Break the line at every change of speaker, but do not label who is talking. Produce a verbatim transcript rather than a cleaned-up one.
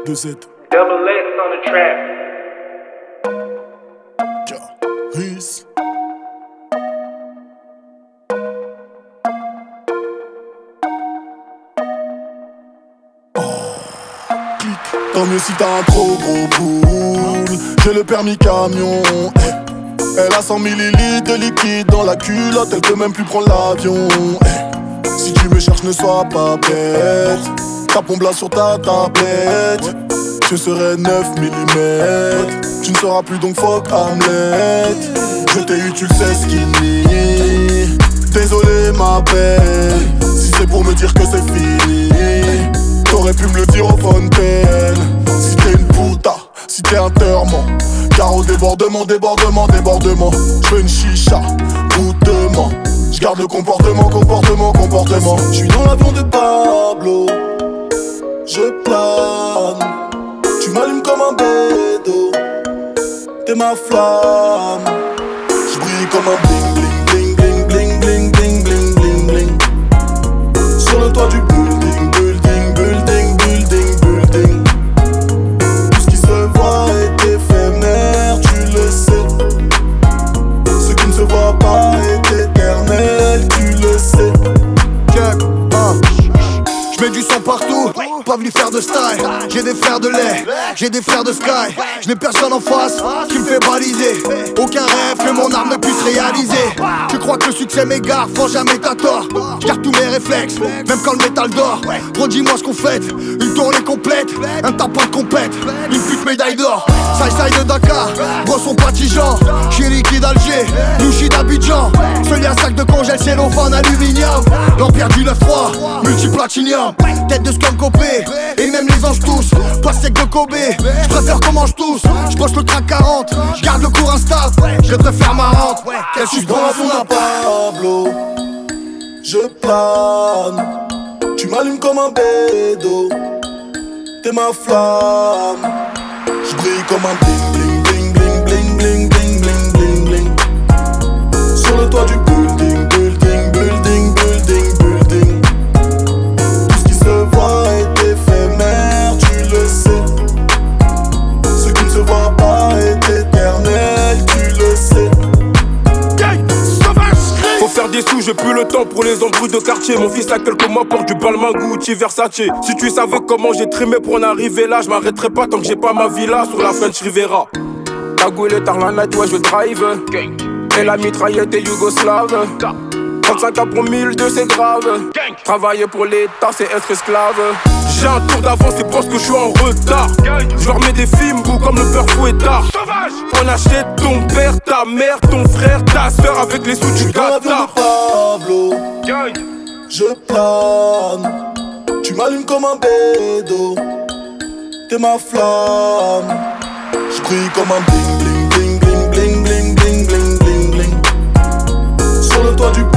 deux Z.
Double X on the track.
Peace. Tant mieux si t'as un trop gros boule. J'ai le permis camion. eh. Elle a cent millilitres de liquide dans la culotte. Elle peut même plus prendre l'avion. eh. Si tu me cherches, ne sois pas bête. Ta pompe là sur ta tablette. Je serai neuf millimètres. Tu ne seras plus donc fuck Hamlet. Je t'ai eu, tu le sais, skinny. Désolé ma belle. Si c'est pour me dire que c'est fini, t'aurais pu me le dire au fontaine. Si t'es une puta, si t'es un terrement. Car au débordement, débordement, débordement. J'veux une chicha, goûtement. J'garde le comportement, comportement, comportement. J'suis dans l'avion de Pablo. Je plane. Tu m'allumes comme un bédo. T'es ma flamme. J'brille comme un bling bling bling bling bling bling bling bling bling. Sur le toit du building, building, building, building, building. Tout ce qui se voit est éphémère, tu le sais. Ce qui ne se voit pas est éternel, tu le sais.
Check, hein. J'mets du sang partout, pas venu faire de style. J'ai des frères de lait, j'ai des frères de sky. J'n'ai personne en face qui me fait baliser. Aucun rêve que mon arme ne puisse réaliser. Tu crois que le succès m'égare, franc jamais t'as tort. J'garde tous mes réflexes, même quand le métal dort. Redis-moi ce qu'on fait, une tournée complète, un tapon de compète, une pute médaille d'or. Side-side de Dakar, brosson patigeant. J'suis liquide Alger, louchi d'Abidjan. Seul un sac de congèle, cellophane, aluminium. L'empire du neuf trois, multiplatinium. Tête de skunk copé, et même les anges tous. Pas sec de Kobe, j'préfère qu'on mange tous. J'bosse le track quarante, j'garde le cours instable. Je préfère ma rente, qu'elle suce
Dans
dans
la
la
foule à
foule.
Pablo, je plane. Tu m'allumes comme un bédo. T'es ma flamme. J'brille comme un bling bling bling bling bling bling bling bling bling. Sur le toit du building, building, building, building, building. Tout ce qui se voit est éphémère, tu le sais. Ce qui ne se voit pas est éternel, tu le sais.
Faut faire des sous, j'ai plus le temps pour les embrouilles de quartier. Mon fils a quelques mois porte du Balmain, Gucci, Versace. Si tu savais comment j'ai trimé pour en arriver là, je m'arrêterai pas tant que j'ai pas ma villa sur la French Rivera. Cagoule et tard la night, ouais je drive. Et la mitraillette est yougoslave. trente-cinq ans pour mille deux c'est grave. Travailler pour l'État c'est être esclave. J'ai un tour d'avance et pense que je suis en retard. Je leur mets des films goût comme le peur fouettard. On achète ton père, ta mère, ton frère, ta soeur avec les sous du
Dans l'avion
Qatar.
de Pablo, je plane. Tu m'allumes comme un bédo. T'es ma flamme. J'brille comme un bling bling bling bling bling bling bling bling bling. Sur le toit du